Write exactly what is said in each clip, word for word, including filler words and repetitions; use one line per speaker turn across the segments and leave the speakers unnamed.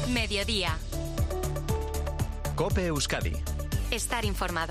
Mediodía.
COPE Euskadi.
Estar informado.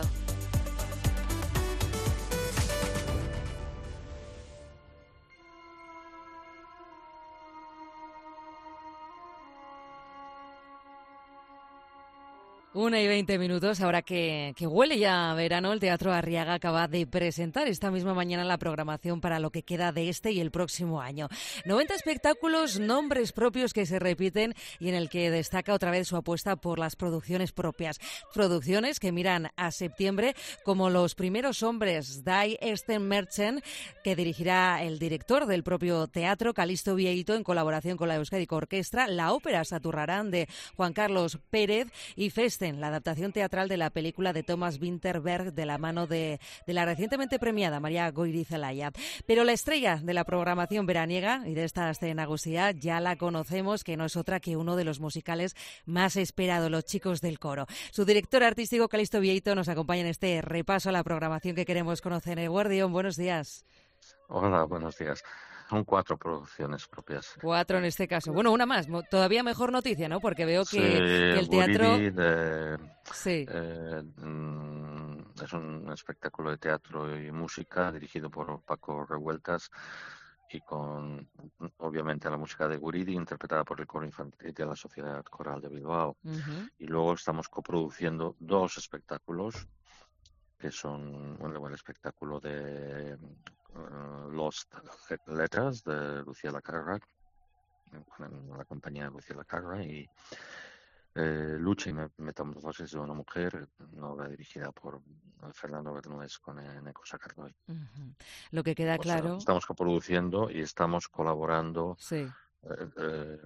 Una y veinte minutos, ahora que, que huele ya a verano, el Teatro Arriaga acaba de presentar esta misma mañana la programación para lo que queda de este y el próximo año. noventa espectáculos, nombres propios que se repiten y en el que destaca otra vez su apuesta por las producciones propias. Producciones que miran a septiembre como Los primeros hombres, Die Ersten Mädchen, que dirigirá el director del propio teatro, Calixto Vieito, en colaboración con la Euskadi Orquestra, la ópera Saturrarán de Juan Carlos Pérez y Festen, la adaptación teatral de la película de Thomas Vinterberg de la mano de, de la recientemente premiada María Goirizelaya. Pero la estrella de la programación veraniega y de esta escena Gusía ya la conocemos, que no es otra que uno de los musicales más esperados, Los chicos del coro. Su director artístico, Calixto Vieito, nos acompaña en este repaso a la programación que queremos conocer. Eguardión, buenos días.
Hola, buenos días. Son cuatro producciones propias.
Cuatro en este caso. Bueno, una más. Todavía mejor noticia, ¿no? Porque veo que,
Sí,
que el teatro...
Guridi de,
Sí.
eh, mm, es un espectáculo de teatro y música dirigido por Paco Revueltas y con, obviamente, la música de Guridi interpretada por el coro infantil de la Sociedad Coral de Bilbao.
Uh-huh.
Y luego estamos coproduciendo dos espectáculos que son, bueno, el espectáculo de uh, Lost Letters de Lucía Lacarra, con la compañía de Lucía Lacarra, y eh, Lucha y Metamorfosis de una mujer, una obra dirigida por Fernando Bernués con Eneco Sacardoy.
Uh-huh. Lo que queda
O
claro...
sea, estamos coproduciendo y estamos colaborando
sí.
eh, eh,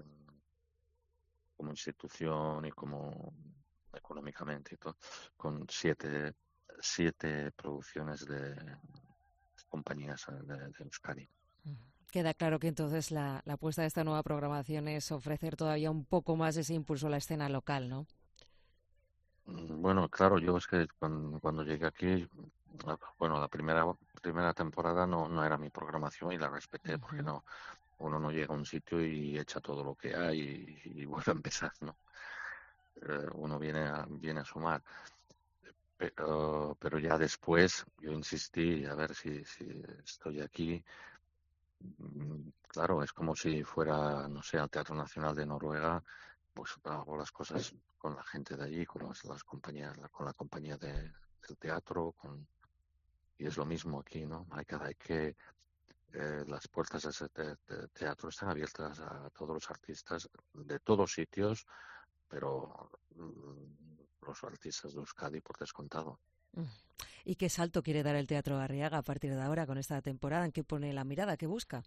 como institución y como económicamente y todo, con siete siete producciones de compañías de, de Euskadi.
Queda claro que entonces la, la apuesta de esta nueva programación es ofrecer todavía un poco más ese impulso a la escena local, ¿no?
Bueno, claro, yo es que cuando, cuando llegué aquí, bueno, la primera primera temporada no, no era mi programación y la respeté, uh-huh. Porque no uno no llega a un sitio y echa todo lo que hay y, y vuelve a empezar, ¿no? Eh, uno viene a, viene a sumar. Pero, pero ya después yo insistí a ver si, si estoy aquí. Claro, es como si fuera, no sé, al Teatro Nacional de Noruega, pues hago las cosas con la gente de allí, con las, las compañías, con la compañía de, del teatro, con, y es lo mismo aquí, ¿no? Hay que, hay que eh, las puertas de ese te, de teatro están abiertas a todos los artistas de todos sitios, pero mm, los artistas de Euskadi por descontado.
¿Y qué salto quiere dar el Teatro Arriaga a partir de ahora con esta temporada? ¿En qué pone la mirada? ¿Qué busca?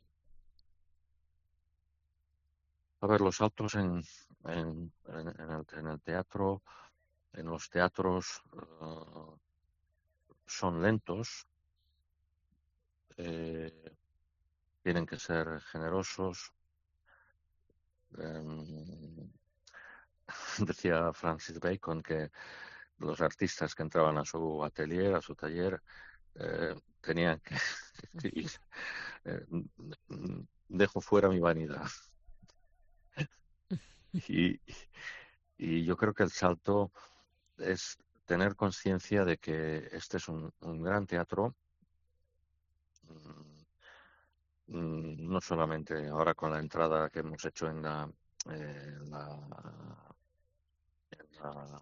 A ver, los saltos en, en, en, en, el, en el teatro, en los teatros uh, son lentos, eh, tienen que ser generosos. Um, decía Francis Bacon que los artistas que entraban a su atelier, a su taller, eh, tenían que... y, eh, dejo fuera mi vanidad. y, y yo creo que el salto es tener conciencia de que este es un, un gran teatro, mm, no solamente ahora con la entrada que hemos hecho en la, eh, la, en la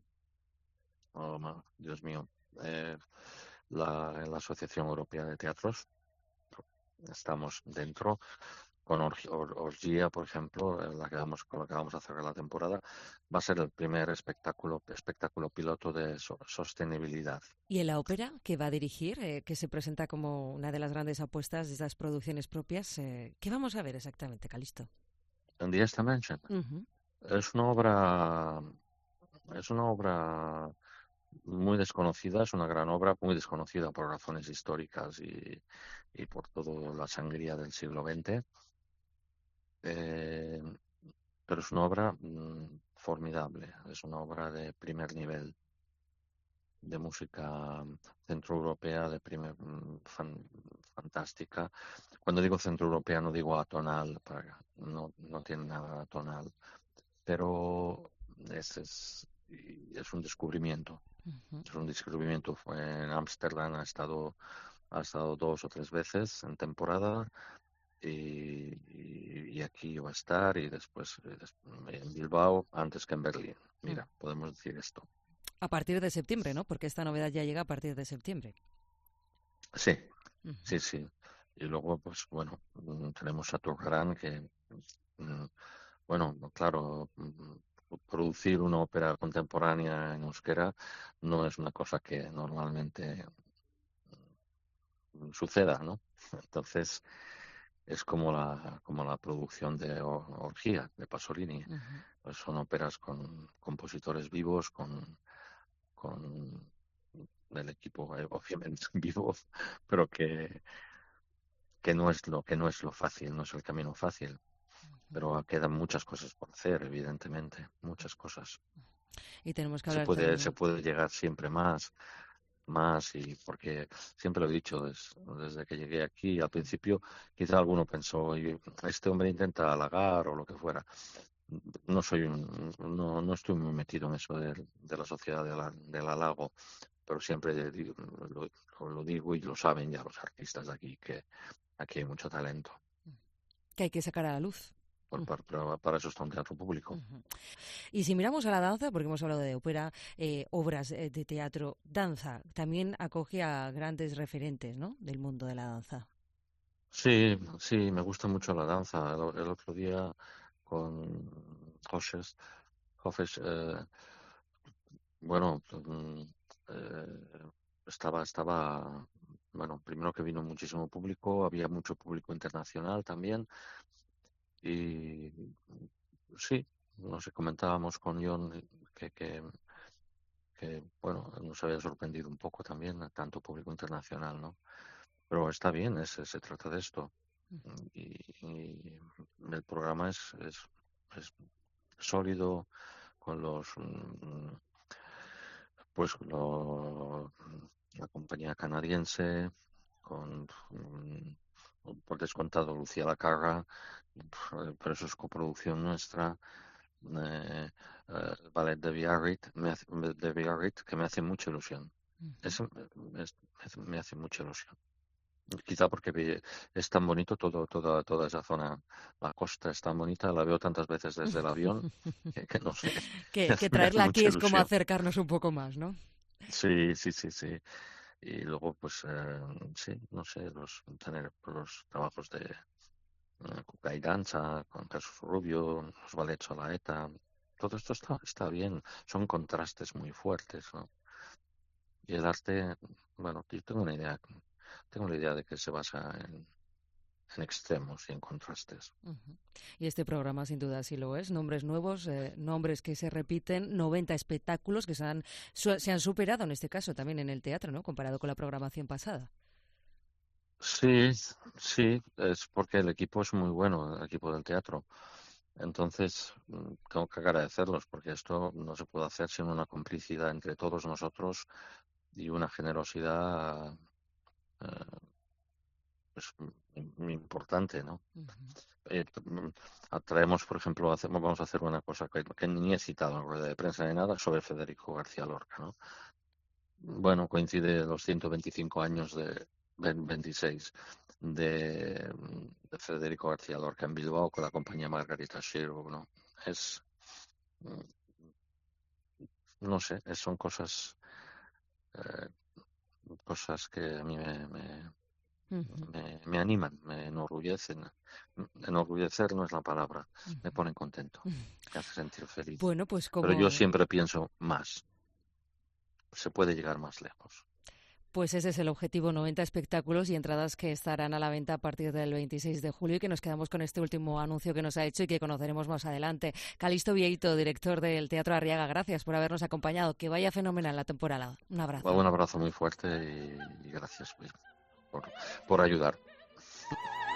oh, Dios mío, eh, la, en la Asociación Europea de Teatros, estamos dentro. Con Orgía, por ejemplo, la que vamos, con la que vamos a cerrar la temporada, va a ser el primer espectáculo, espectáculo piloto de so, sostenibilidad.
¿Y en la ópera que va a dirigir, eh, que se presenta como una de las grandes apuestas de estas producciones propias, eh, qué vamos a ver exactamente, Calixto?
En Die Ersten Mädchen. Uh-huh. Es una obra, es una obra muy desconocida, es una gran obra muy desconocida por razones históricas y, y por toda la sangría del siglo veinte. Eh, pero es una obra mmm, formidable, es una obra de primer nivel, de música centroeuropea, de primer, fan, fantástica. Cuando digo centroeuropea no digo atonal, para, no, no tiene nada atonal. pero es, es, es un descubrimiento.
Ujú.
Es un descubrimiento. Fue en Ámsterdam, ha estado, ha estado dos o tres veces en temporada y, y, y aquí va a estar y después eh, des- en Bilbao antes que en Berlín.
Mm.
Mira, podemos decir esto.
A partir de septiembre, ¿no? Porque esta novedad ya llega a partir de septiembre.
Sí,
Ujú.
sí, sí. Y luego, pues bueno, mm, tenemos a Turgarán que, mm, bueno, claro, mm, producir una ópera contemporánea en euskera no es una cosa que normalmente mm, suceda, ¿no? Entonces, es como la, como la producción de Or- Orgía, de Pasolini.
Ujú.
Pues son óperas con compositores vivos, con, con el equipo, eh, obviamente vivo, pero que, que no es lo, que no es lo fácil, no es el camino fácil. Pero quedan muchas cosas por hacer, evidentemente, muchas cosas.
Y tenemos que
Se
hablar
puede, se
también.
puede llegar siempre más, más, y porque siempre lo he dicho des- desde que llegué aquí, al principio quizá alguno pensó, "Oye, este hombre intenta halagar o lo que fuera". No soy un- no, no estoy muy metido en eso del- de, la sociedad del, ha- del halago, pero siempre digo- lo, lo digo y lo saben ya los artistas de aquí, que aquí hay mucho talento.
Que hay que sacar a la luz.
Por- para, para- para eso está un teatro público.
Ujú. Y si miramos a la danza, porque hemos hablado de ópera, eh, obras eh, de teatro, danza, también acoge a grandes referentes, ¿no? Del mundo de la danza.
Sí, sí, me gusta mucho la danza. El, el otro día con Josés, Jofes, eh, bueno, mm, eh, estaba, estaba, bueno, primero que vino muchísimo público, había mucho público internacional también, y sí, no sé, comentábamos con John que, que, que, bueno, nos había sorprendido un poco también tanto público internacional, ¿no? Pero está bien, es- se trata de esto. Y, y el programa es, es, es sólido con los mm, pues lo- la compañía canadiense, con mm, por descontado Lucía Lacarra, pero eso es coproducción nuestra. eh, eh, el ballet de Biarritz, me hace, de Biarritz, que me hace mucha ilusión.
Ujú.
Eso me, me hace me hace mucha ilusión. Quizá porque ve- es tan bonito todo, toda, toda esa zona, la costa es tan bonita, la veo tantas veces desde el avión que, que no sé, me
que,
hace,
que
me hace
traerla aquí
mucha
es como
ilusión.
acercarnos un poco más, ¿no?
Sí, sí, sí, sí. Y luego, pues, eh, sí, no sé, los, tener los trabajos de eh, Cuca y Danza, con Jesús Rubio, los ballets a la ETA, todo esto está, está bien, son contrastes muy fuertes, ¿no? Y el arte, bueno, yo tengo una idea, tengo la idea de que se basa en, en extremos y en contrastes.
Ujú. Y este programa sin duda sí lo es. Nombres nuevos, eh, nombres que se repiten, noventa espectáculos que se han, su- se han superado en este caso también en el teatro, ¿no? Comparado con la programación pasada.
Sí, sí, es porque el equipo es muy bueno, el equipo del teatro. Entonces, mm, tengo que agradecerlos porque esto no se puede hacer sin una complicidad entre todos nosotros y una generosidad eh, pues, m- muy importante, ¿no?
Ujú.
Eh, mm, Atraemos, por ejemplo, hacemos, vamos a hacer una cosa que, que ni he citado en rueda de prensa ni nada sobre Federico García Lorca, ¿no? Bueno, coincide los ciento veinticinco años de ven- veintiséis de, de Federico García Lorca en Bilbao con la compañía Margarita Xirgu, ¿no? Es, mm, no sé, es- son cosas, eh, cosas que a mí me, me,
Ujú.
me, me animan, me enorgullecen. Enorgullecer no es la palabra, me
Ujú.
ponen contento, me hace sentir feliz.
Bueno, pues
Pero yo
como
siempre pienso más, se puede llegar más lejos.
pues ese es el objetivo, noventa espectáculos y entradas que estarán a la venta a partir del veintiséis de julio y que nos quedamos con este último anuncio que nos ha hecho y que conoceremos más adelante. Calixto Vieito, director del Teatro Arriaga, gracias por habernos acompañado. Que vaya fenomenal la temporada. Un abrazo.
Un abrazo muy fuerte y, y gracias pues, por, por ayudar.